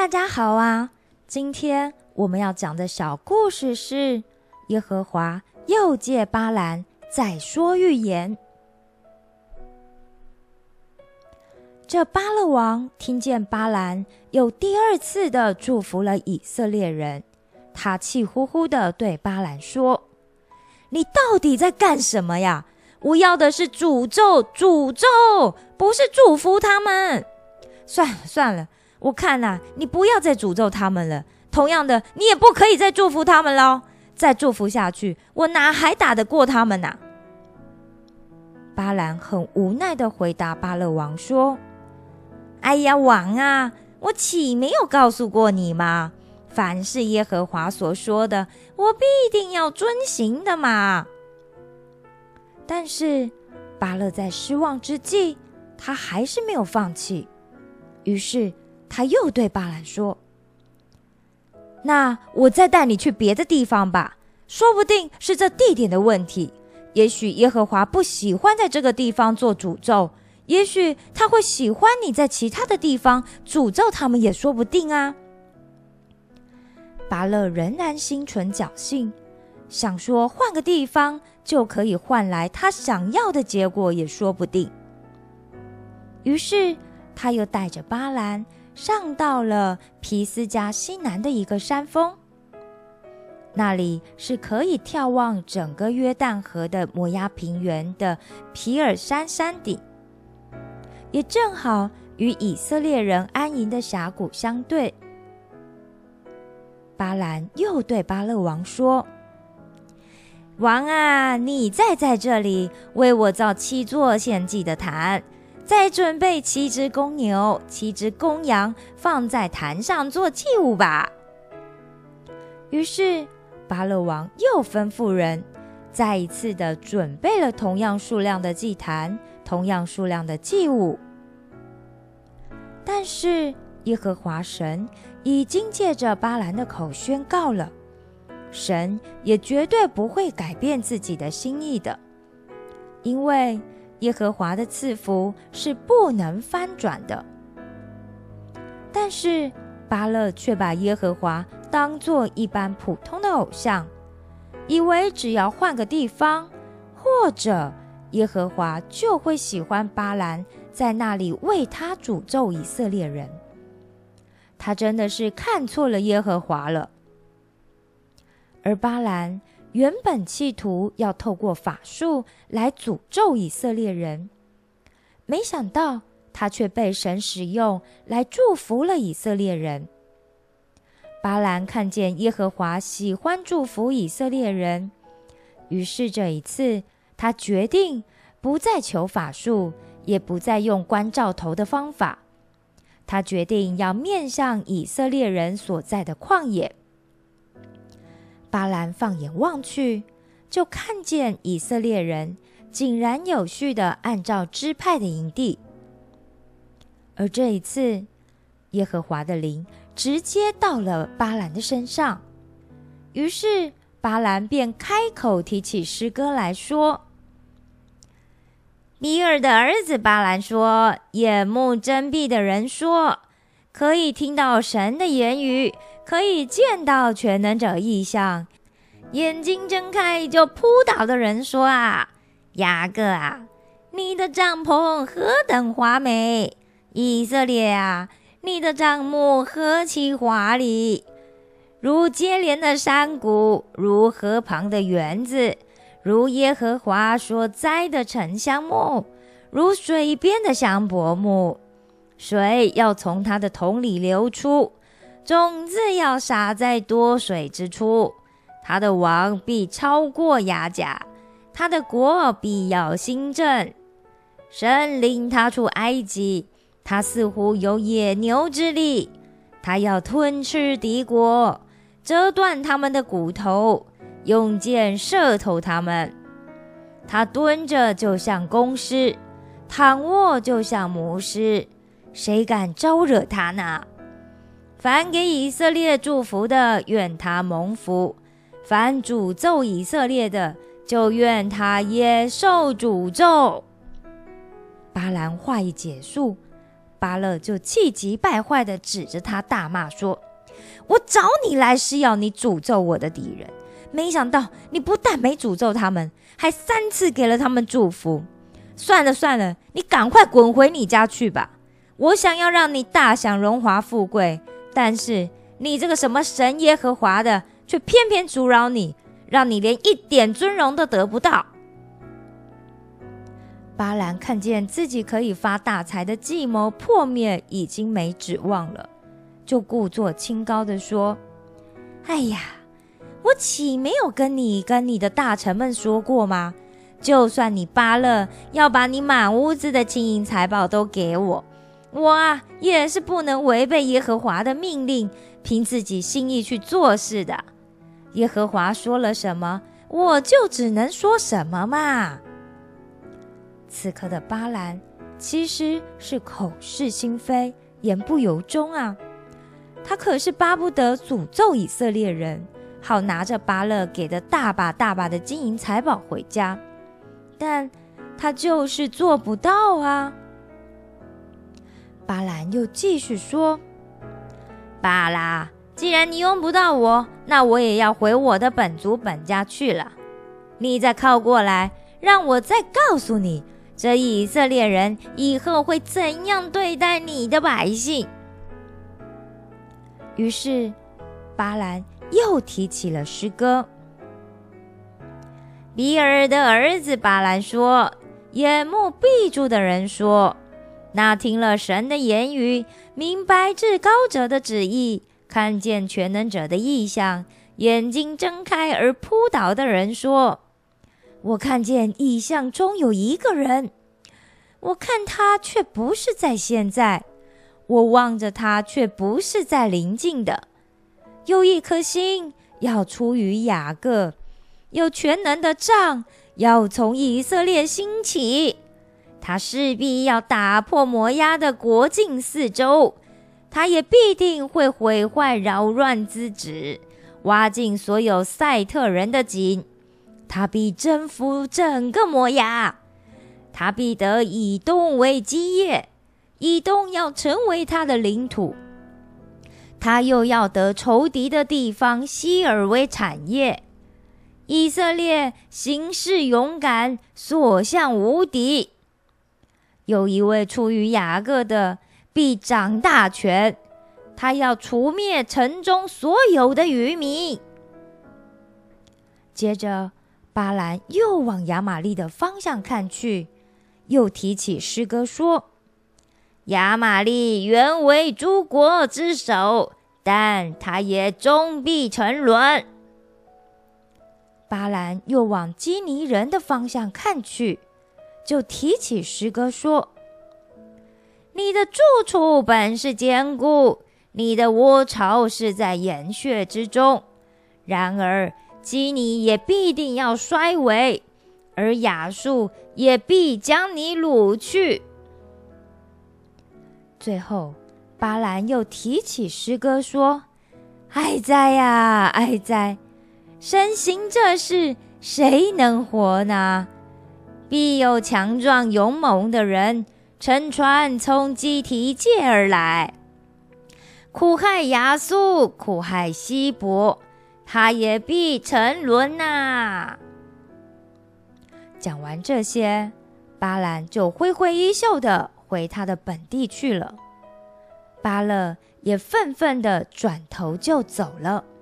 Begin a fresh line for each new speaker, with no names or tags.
大家好啊！今天我们要讲的小故事是耶和华又借巴兰再说预言。这巴勒王听见巴兰又第二次的祝福了以色列人，他气呼呼的对巴兰说：你到底在干什么呀？我要的是诅咒，不是祝福他们。算了，我看啊，你不要再诅咒他们了。同样的，你也不可以再祝福他们咯。再祝福下去，我哪还打得过他们啊？巴兰很无奈地回答巴勒王说：哎呀，王啊，我岂没有告诉过你吗？凡是耶和华所说的，我必定要遵行的嘛。但是巴勒在失望之际，他还是没有放弃。于是他又对巴兰说：那我再带你去别的地方吧，说不定是这地点的问题，也许耶和华不喜欢在这个地方做诅咒，也许他会喜欢你在其他的地方诅咒他们也说不定啊。巴勒仍然心存侥幸，想说换个地方就可以换来他想要的结果也说不定。于是他又带着巴兰上到了皮斯加西南的一个山峰，那里是可以眺望整个约旦河的摩押平原的皮尔山山顶，也正好与以色列人安营的峡谷相对。巴兰又对巴勒王说：王啊，你再在这里为我造7座献祭的坛，再准备7只公牛、7只公羊，放在坛上做祭物吧。于是巴勒王又吩咐人再一次的准备了同样数量的祭坛，同样数量的祭物。但是耶和华神已经借着巴兰的口宣告了，神也绝对不会改变自己的心意的，因为耶和华的赐福是不能翻转的。但是巴勒却把耶和华当作一般普通的偶像，以为只要换个地方，或者耶和华就会喜欢巴兰在那里为他诅咒以色列人。他真的是看错了耶和华了。而巴兰原本企图要透过法术来诅咒以色列人，没想到他却被神使用来祝福了以色列人。巴兰看见耶和华喜欢祝福以色列人，于是这一次他决定不再求法术，也不再用关照头的方法，他决定要面向以色列人所在的旷野。巴兰放眼望去，就看见以色列人井然有序地按照支派的营地。而这一次，耶和华的灵直接到了巴兰的身上，于是巴兰便开口提起诗歌来说：比尔的儿子巴兰说，眼目睁闭的人说，可以听到神的言语，可以见到全能者异象，眼睛睁开就扑倒的人说啊，雅各啊，你的帐篷何等华美，以色列啊，你的帐幕何其华丽，如接连的山谷，如河旁的园子，如耶和华所栽的沉香木，如水边的香柏木，水要从它的桶里流出，种子要撒在多水之处，他的王必超过亚甲，他的国必要兴盛。神领他出埃及，他似乎有野牛之力，他要吞吃敌国，折断他们的骨头，用箭射透他们。他蹲着就像公狮，躺卧就像母狮，谁敢招惹他呢？凡给以色列祝福的，愿他蒙福；凡诅咒以色列的，就愿他也受诅咒。巴兰话一结束， 巴勒就气急败坏地指着他大骂说：我找你来是要你诅咒我的敌人，没想到你不但没诅咒他们，还3次给了他们祝福。算了算了，你赶快滚回你家去吧。我想要让你大享荣华富贵，但是你这个什么神耶和华的，却偏偏阻扰你，让你连一点尊荣都得不到。巴兰看见自己可以发大财的计谋破灭，已经没指望了，就故作清高地说：哎呀，我岂没有跟你的大臣们说过吗？就算你巴勒要把你满屋子的金银财宝都给我，我也是不能违背耶和华的命令，凭自己心意去做事的。耶和华说了什么，我就只能说什么嘛。此刻的巴兰其实是口是心非，言不由衷啊。他可是巴不得诅咒以色列人，好拿着巴勒给的大把大把的金银财宝回家，但他就是做不到啊。巴兰又继续说：巴拉，既然你用不到我，那我也要回我的本族本家去了。你再靠过来，让我再告诉你，这以色列人以后会怎样对待你的百姓。于是巴兰又提起了诗歌。比尔的儿子巴兰说：眼目闭住的人说，那听了神的言语，明白至高者的旨意，看见全能者的异象，眼睛睁开而扑倒的人说：我看见异象中有一个人，我看他却不是在现在，我望着他却不是在临近的。有一颗星要出于雅各，有全能的杖要从以色列兴起，他势必要打破摩押的国境四周，他也必定会毁坏扰乱之子，挖尽所有赛特人的井，他必征服整个摩押，他必得以东为基业，以东要成为他的领土，他又要得仇敌的地方西珥为产业。以色列行事勇敢，所向无敌。有一位出于雅各的，必掌大权，他要除灭城中所有的渔民。接着巴兰又往亚玛利的方向看去，又提起诗歌说：亚玛利原为诸国之首，但他也终必沉沦。巴兰又往基尼人的方向看去，就提起诗歌说：你的住处本是坚固，你的窝巢是在岩穴之中，然而基尼也必定要衰微，而亚述也必将你掳去。最后巴兰又提起诗歌说：哀哉呀，哀哉！神行这事，谁能活呢？必有强壮勇猛的人乘船从基提界而来，苦害亚述，苦害希伯，他也必沉沦啊。讲完这些，巴兰就挥挥衣袖的回他的本地去了。巴勒也愤愤的转头就走了。